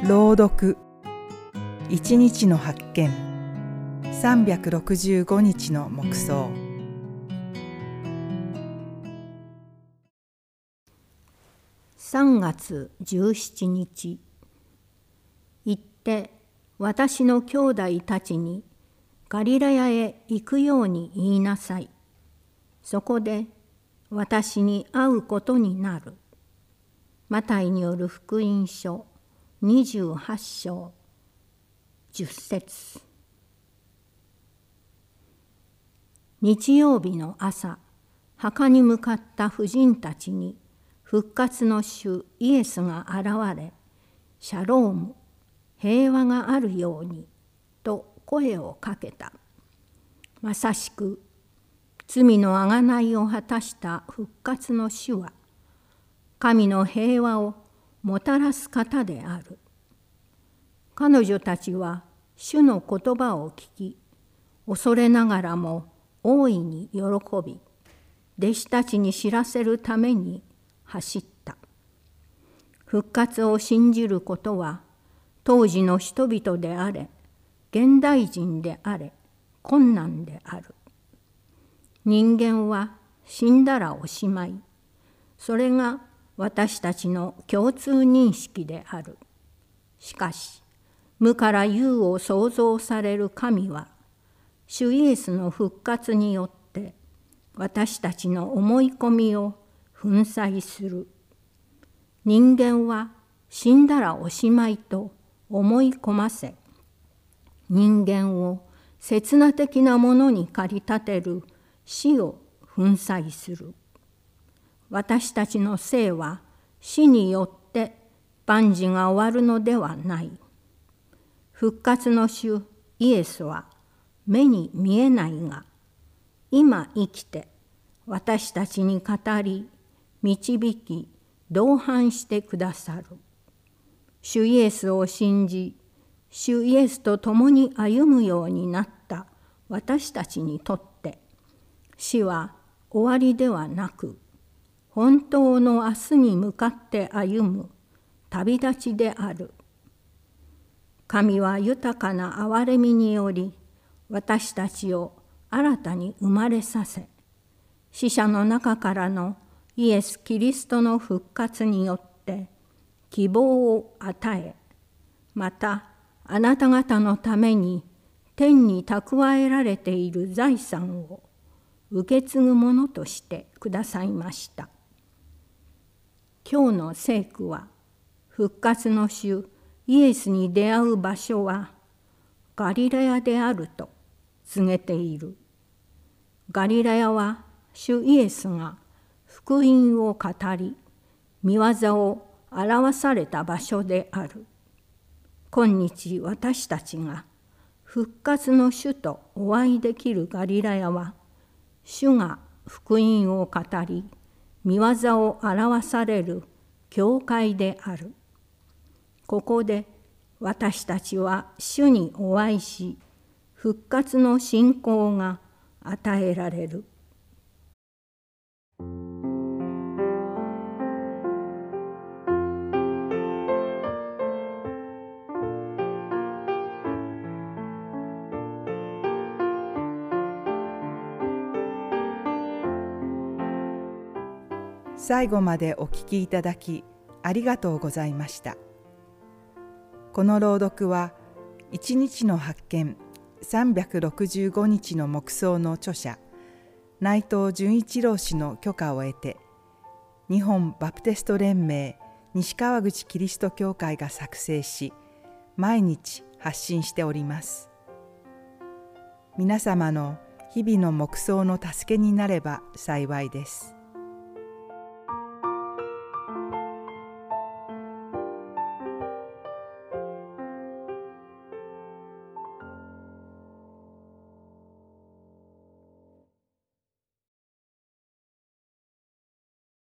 朗読一日の発見365日の黙想。 3月17日。行って私の兄弟たちにガリラヤへ行くように言いなさい。そこで私に会うことになる。マタイによる福音書28章10節。日曜日の朝、墓に向かった婦人たちに復活の主イエスが現れ、シャローム、平和があるようにと声をかけた。まさしく罪の贖いを果たした復活の主は、神の平和をもたらす方である。彼女たちは主の言葉を聞き、恐れながらも大いに喜び、弟子たちに知らせるために走った。復活を信じることは、当時の人々であれ、現代人であれ、困難である。人間は死んだらおしまい。それが私たちの共通認識である。しかし、無から有を創造される神は、主イエスの復活によって私たちの思い込みを粉砕する。人間は死んだらおしまいと思い込ませ、人間を刹那的なものに駆り立てる死を粉砕する。私たちの生は死によって万事が終わるのではない。復活の主イエスは目に見えないが、今生きて私たちに語り、導き、同伴してくださる。主イエスを信じ、主イエスと共に歩むようになった私たちにとって、死は終わりではなく、本当の明日に向かって歩む旅立ちである。神は豊かな憐れみにより、私たちを新たに生まれさせ、死者の中からのイエス・キリストの復活によって希望を与え、またあなた方のために天に蓄えられている財産を受け継ぐものとしてくださいました。今日の聖句は、復活の主イエスに出会う場所はガリラヤであると告げている。ガリラヤは主イエスが福音を語り、御業を表された場所である。今日私たちが復活の主とお会いできるガリラヤは、主が福音を語り、御業を表される教会である。ここで私たちは主にお会いし、復活の信仰が与えられる。 最後までお聞きいただきありがとうございました。この朗読は一日の発見365日の黙想の著者内藤純一郎氏の許可を得て、日本バプテスト連盟西川口キリスト教会が作成し、毎日発信しております。皆様の日々の黙想の助けになれば幸いです。